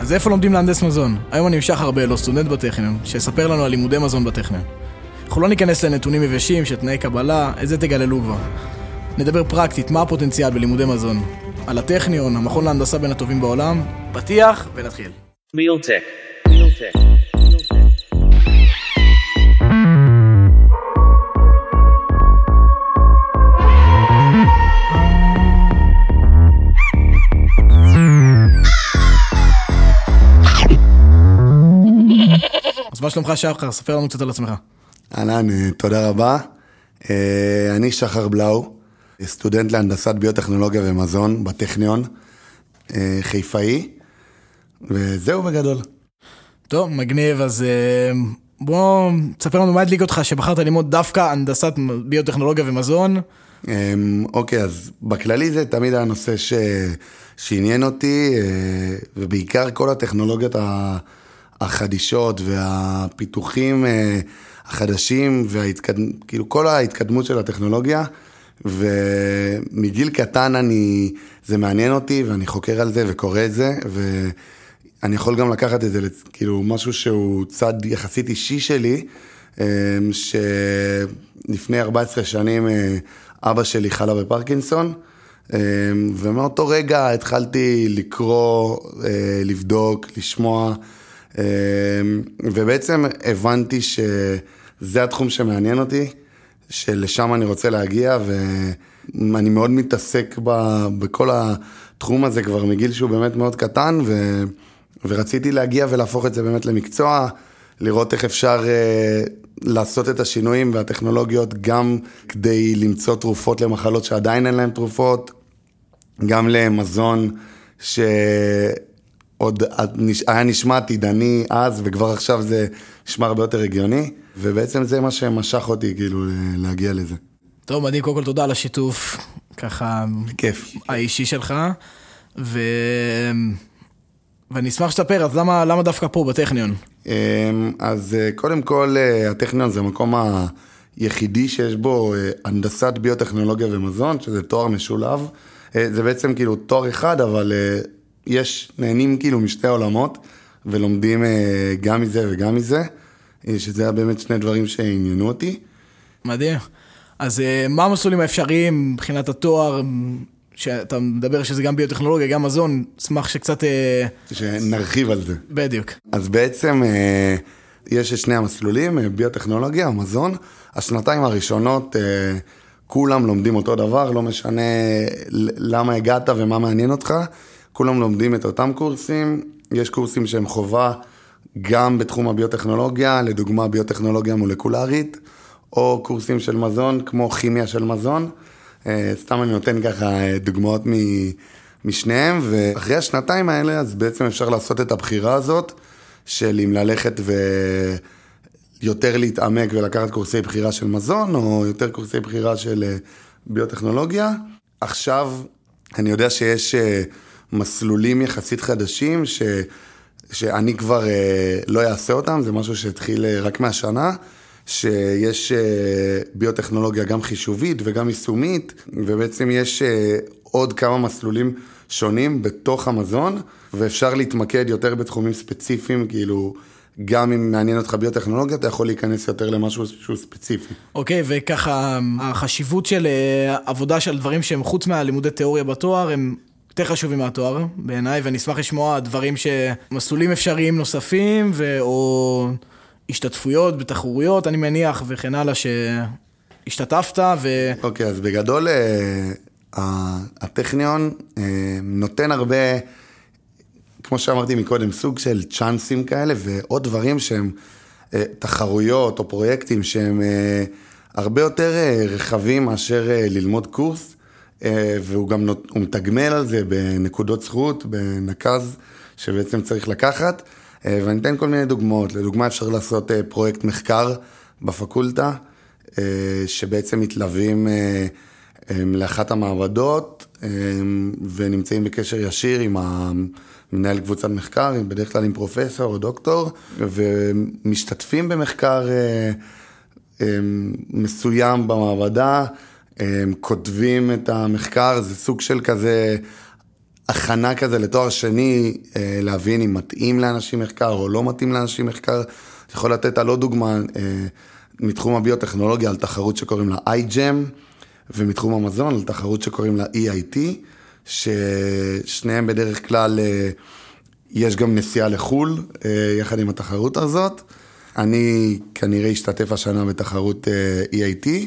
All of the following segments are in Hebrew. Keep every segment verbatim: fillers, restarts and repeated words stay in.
אז איפה לומדים להנדס מזון? היום אני משחר בלו, סטודנט בטכניון, שיספר לנו על לימודי מזון בטכניון. אנחנו לא ניכנס לנתונים יבשים, שתנאי קבלה, את זה תגללו כבר. נדבר פרקטית, מה הפוטנציאל בלימודי מזון. על הטכניון, המכון להנדסה בין הטובים בעולם, פתיח ונתחיל. Mealtech. Mealtech. אז מה שלומך שחר? ספר לנו קצת על עצמך. אהלן, תודה רבה. אני שחר בלאו, סטודנט להנדסת ביוטכנולוגיה ומזון בטכניון, חיפאי, וזהו בגדול. טוב, מגניב, אז בוא תספר לנו מה הדליק אותך שבחרת ללמוד דווקא הנדסת ביוטכנולוגיה ומזון. אוקיי, אז בכללי זה תמיד הנושא ש... שעניין אותי, ובעיקר כל הטכנולוגיות החדישות והפיתוחים החדשים, וההתקדמ... כאילו כל ההתקדמות של הטכנולוגיה, ומגיל קטן אני, זה מעניין אותי, ואני חוקר על זה וקורא את זה, ואני יכול גם לקחת את זה, כאילו משהו שהוא צד יחסית אישי שלי, שלפני ארבע עשרה שנים אבא שלי חלה בפרקינסון, ומאותו רגע התחלתי לקרוא, לבדוק, לשמוע, ובעצם הבנתי שזה התחום שמעניין אותי, שלשם אני רוצה להגיע, ואני מאוד מתעסק בכל התחום הזה כבר מגיל שהוא באמת מאוד קטן, ו... ורציתי להגיע ולהפוך את זה באמת למקצוע, לראות איך אפשר לעשות את השינויים והטכנולוגיות, גם כדי למצוא תרופות למחלות שעדיין אין להם תרופות, גם למזון שעוד היה נשמע עתידני אז, וכבר עכשיו זה נשמע הרבה יותר הגיוני, ובעצם זה מה שמשך אותי, כאילו, להגיע לזה. טוב, מדהים, קודם כל תודה על השיתוף, ככה, כיף. האישי שלך, ו... ואני אשמח שתספר, אז למה, למה דווקא פה בטכניון? אז קודם כל, הטכניון זה המקום היחידי שיש בו הנדסת ביוטכנולוגיה ומזון, שזה תואר משולב. זה בעצם כאילו תואר אחד, אבל יש, נהנים כאילו משתי העולמות, ולומדים גם מזה וגם מזה, שזה היה באמת שני דברים שעניינו אותי. מדהים. אז מה המסלולים האפשריים מבחינת התואר, שאתה מדבר שזה גם ביוטכנולוגיה, גם מזון, אשמח שקצת... שנרחיב על זה. בדיוק. אז בעצם יש שני המסלולים, ביוטכנולוגיה, מזון. השנתיים הראשונות, כולם לומדים אותו דבר, לא משנה למה הגעת ומה מעניין אותך, כולם לומדים את אותם קורסים, יש קורסים שהם חובה גם בתחום הביוטכנולוגיה, לדוגמה ביוטכנולוגיה מולקולרית, או קורסים של מזון כמו כימיה של מזון, סתם אני נותן ככה דוגמאות משניהם, ואחרי השנתיים האלה אז בעצם אפשר לעשות את הבחירה הזאת, של אם ללכת ויותר להתעמק ולקחת קורסי בחירה של מזון, או יותר קורסי בחירה של ביוטכנולוגיה. עכשיו אני יודע שיש מסלולים יחסית חדשים, ש... שאני כבר לא אעשה אותם, זה משהו שהתחיל רק מהשנה, שיש ביוטכנולוגיה גם חישובית וגם יישומית, ובעצם יש עוד כמה מסלולים שונים בתוך המזון, ואפשר להתמקד יותר בתחומים ספציפיים, כאילו גם אם מעניין אותך ביוטכנולוגיה, אתה יכול להיכנס יותר למשהו שהוא ספציפי. אוקיי, וככה החשיבות של עבודה של דברים שהם חוץ מהלימודי תיאוריה בתואר, הם יותר חשובים מהתואר בעיניי, ואני אשמח לשמוע דברים שמסלולים אפשריים נוספים, או השתתפויות בתחרויות, אני מניח, וכן הלאה שהשתתפת. ו... אוקיי, אז בגדול, הטכניון נותן הרבה, כמו שאמרתי מקודם, סוג של צ'אנסים כאלה, ועוד דברים שהם תחרויות או פרויקטים שהם הרבה יותר רחבים מאשר ללמוד קורס, והוא גם הוא מתגמל על זה בנקודות זכות, בנקז שבעצם צריך לקחת, ואני אתן כל מיני דוגמאות. לדוגמה אפשר לעשות פרויקט מחקר בפקולטה, שבעצם מתלווים לאחת המעבדות, ונמצאים בקשר ישיר עם מנהל קבוצת מחקר, בדרך כלל עם פרופסור או דוקטור, ומשתתפים במחקר מסוים במעבדה, כותבים את המחקר, זה סוג של כזה הכנה כזה לתואר שני, להבין אם מתאים לאנשים מחקר או לא מתאים לאנשים מחקר. אני יכול לתת על עוד דוגמה, מתחום הביוטכנולוגיה על תחרות שקוראים לה איי-ג'ם, ומתחום המזון על תחרות שקוראים לה אי איי טי, ששניהם בדרך כלל יש גם נסיעה לחול, יחד עם התחרות הזאת. אני כנראה השתתף השנה בתחרות אי איי טי,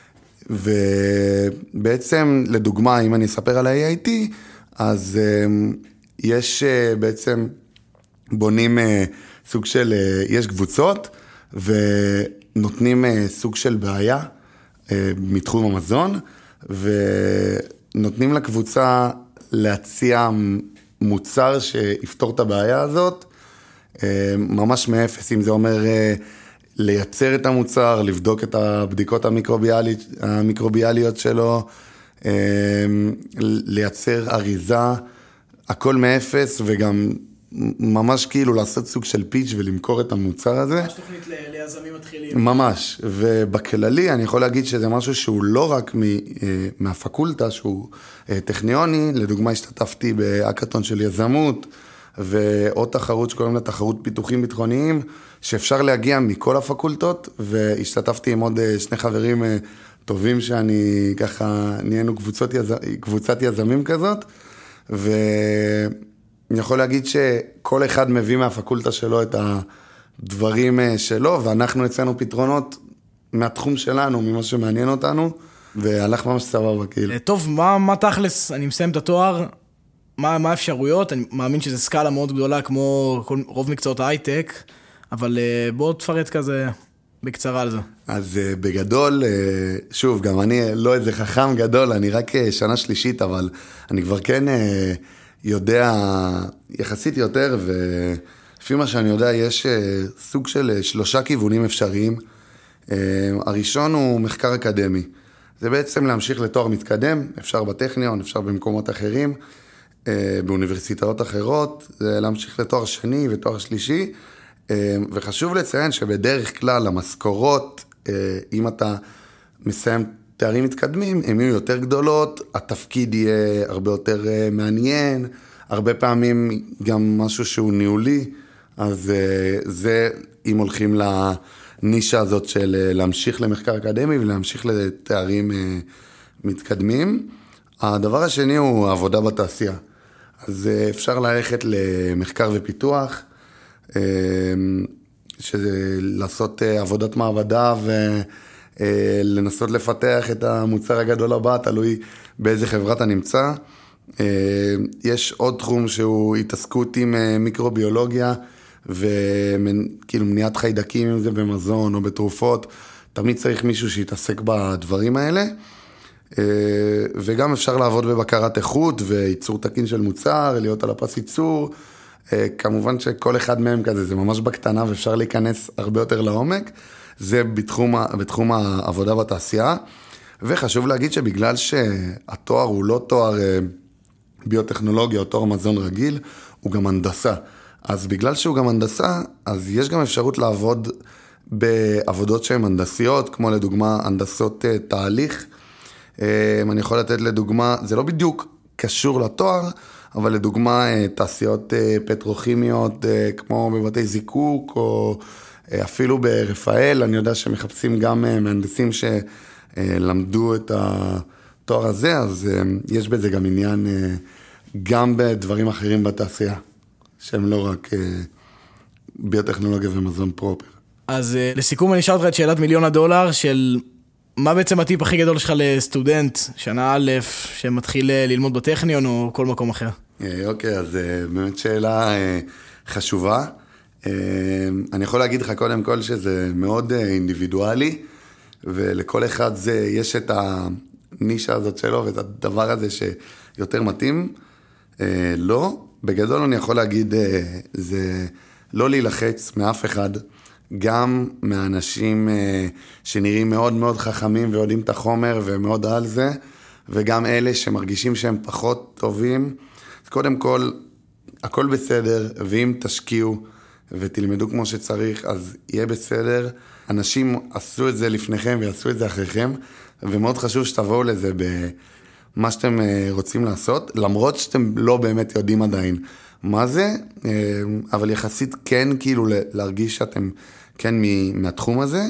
ובעצם לדוגמה, אם אני אספר על ה-אי איי טי, אז יש בעצם, בונים סוג של, יש קבוצות, ונותנים סוג של בעיה מתחום המזון, ונותנים לקבוצה להציע מוצר שיפתור את הבעיה הזאת, ממש מאפס, אם זה אומר לייצר את המוצר, לבדוק את הבדיקות המיקרוביאליות, המיקרוביאליות שלו, לייצר אריזה, הכל מאפס, וגם ממש כאילו לעשות סוג של פיץ' ולמכור את המוצר הזה. ממש תוכנית ליזמים מתחילים. ממש, ובכללי אני יכול להגיד שזה משהו שהוא לא רק מהפקולטה, שהוא טכניוני, לדוגמה השתתפתי בהאקתון של יזמות, ועוד תחרות שקוראים לה תחרות פיתוחים ביטחוניים, שאפשר להגיע מכל הפקולטות, והשתתפתי עם עוד שני חברים טובים שאני ככה, נהיינו קבוצות יז... קבוצת יזמים כזאת, ואני יכול להגיד שכל אחד מביא מהפקולטה שלו את הדברים שלו, ואנחנו יצאנו פתרונות מהתחום שלנו, ממה שמעניין אותנו, והלך ממש סבבה כאילו. טוב, מה, מה תכלס, אני מסיים את התואר, מה, מה האפשרויות? אני מאמין שזו סקאלה מאוד גדולה, כמו כל, רוב מקצועות ההייטק, אבל בואו תפרט כזה בקצרה על זה. אז בגדול, שוב, גם אני לא איזה חכם גדול, אני רק שנה שלישית, אבל אני כבר כן יודע יחסית יותר, ולפי מה שאני יודע, יש סוג של שלושה כיוונים אפשריים. הראשון הוא מחקר אקדמי. זה בעצם להמשיך לתואר מתקדם, אפשר בטכניון, אפשר במקומות אחרים, באוניברסיטאות אחרות, זה להמשיך לתואר שני ותואר שלישי, וחשוב לציין שבדרך כלל המשכורות, אם אתה מסיים תארים מתקדמים, הן יהיו יותר גדולות, התפקיד יהיה הרבה יותר מעניין, הרבה פעמים גם משהו שהוא ניהולי, אז זה אם הולכים לנישה הזאת של להמשיך למחקר אקדמי ולהמשיך לתארים מתקדמים. הדבר השני הוא עבודה בתעשייה. אז אפשר ללכת למחקר ופיתוח, שזה לעשות עבודת מעבדה ולנסות לפתח את המוצר הגדול הבא, תלוי באיזה חברה אתה נמצא. יש עוד תחום שהוא התעסקות עם מיקרוביולוגיה, וכאילו מניעת חיידקים, אם זה במזון או בתרופות, תמיד צריך מישהו שיתעסק בדברים האלה. וגם אפשר לעבוד בבקרת איכות וייצור תקין של מוצר, להיות על הפס ייצור. כמובן שכל אחד מהם כזה, זה ממש בקטנה ואפשר להיכנס הרבה יותר לעומק. זה בתחום, בתחום העבודה בתעשייה. וחשוב להגיד שבגלל שהתואר הוא לא תואר ביוטכנולוגיה או תואר מזון רגיל, הוא גם הנדסה. אז בגלל שהוא גם הנדסה, אז יש גם אפשרות לעבוד בעבודות שהן הנדסיות, כמו לדוגמה הנדסות תהליך. אני יכול לתת לדוגמה, זה לא בדיוק קשור לתואר, אבל לדוגמה תעשיות פטרוכימיות, כמו בבתי זיקוק, או אפילו ברפאל, אני יודע שמחפשים גם מהנדסים שלמדו את התואר הזה, אז יש בזה גם עניין, גם בדברים אחרים בתעשייה, שהם לא רק ביוטכנולוגיה ומזון פרופר. אז לסיכום אני אשאל אותך את שאלת מיליון הדולר של מה בעצם הטיפ הכי גדול שלך לסטודנט, שנה א', שמתחיל ללמוד בטכניון או כל מקום אחר? אוקיי, אז באמת שאלה חשובה. אני יכול להגיד לך קודם כל שזה מאוד אינדיבידואלי, ולכל אחד זה, יש את הנישה הזאת שלו ואת הדבר הזה שיותר מתאים. לא, בגדול אני יכול להגיד, זה לא להילחץ מאף אחד, גם מהאנשים שנראים מאוד מאוד חכמים ויודעים את החומר ומאוד על זה, וגם אלה שמרגישים שהם פחות טובים. אז קודם כל, הכל בסדר, ואם תשקיעו ותלמדו כמו שצריך, אז יהיה בסדר. אנשים עשו את זה לפניכם ויעשו את זה אחריכם, ומאוד חשוב שתבואו לזה מה שאתם רוצים לעשות, למרות שאתם לא באמת יודעים עדיין מה זה, אבל יחסית כן כאילו להרגיש שאתם כן מהתחום הזה.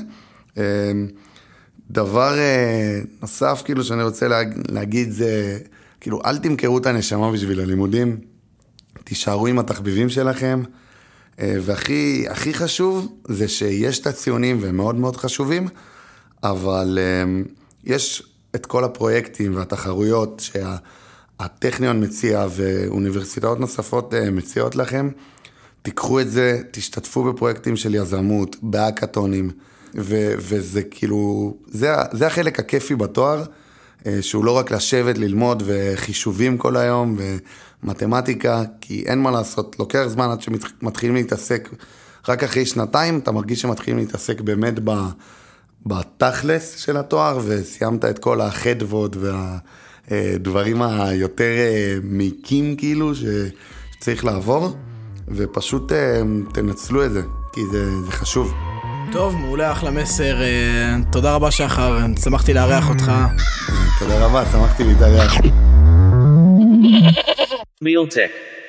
דבר נוסף כאילו שאני רוצה להגיד זה, כאילו אל תמכרו את הנשמה בשביל הלימודים, תישארו עם התחביבים שלכם, והכי הכי חשוב זה שיש את הציונים והם מאוד מאוד חשובים, אבל יש את כל הפרויקטים והתחרויות שהטכניון מציע ואוניברסיטאות נוספות מציעות לכם, תיקחו את זה, תשתתפו בפרויקטים של יזמות, בהאקתונים, ו- וזה כאילו, זה, זה החלק הכיפי בתואר, שהוא לא רק לשבת, ללמוד וחישובים כל היום ומתמטיקה, כי אין מה לעשות, לוקח זמן עד שמתחילים להתעסק, רק אחרי שנתיים אתה מרגיש שמתחילים להתעסק באמת בתכלס של התואר, וסיימת את כל החדוות והדברים היותר מיקים כאילו שצריך לעבור, ופשוט תנצלו את זה, כי זה, זה חשוב. טוב, מעולה, אחלה מסר. תודה רבה שחר, שמחתי לארח אותך. תודה רבה, שמחתי להתארח. Realtek.